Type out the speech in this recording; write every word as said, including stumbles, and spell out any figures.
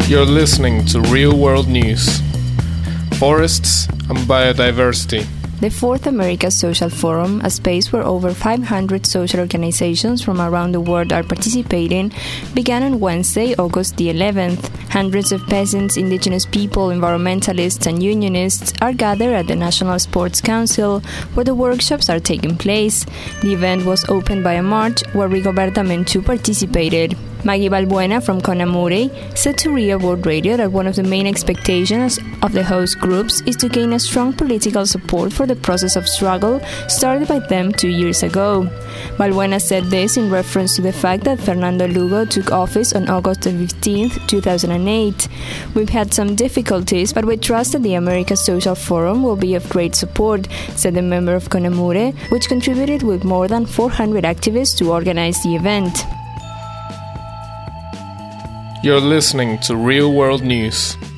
You're listening to Real World News. Forests and biodiversity. The Fourth America Social Forum, a space where over five hundred social organizations from around the world are participating, began on Wednesday, August the eleventh. Hundreds of peasants, indigenous people, environmentalists, and unionists are gathered at the National Sports Council, where the workshops are taking place. The event was opened by a march where Rigoberta Menchú participated. Maggie Balbuena from Conamure said to Real World Radio that one of the main expectations of the host groups is to gain a strong political support for the process of struggle started by them two years ago. Balbuena said this in reference to the fact that Fernando Lugo took office on August fifteenth, two thousand eight. We've had some difficulties, but we trust that the America Social Forum will be of great support, said the member of Conamure, which contributed with more than four hundred activists to organize the event. You're listening to Real World News.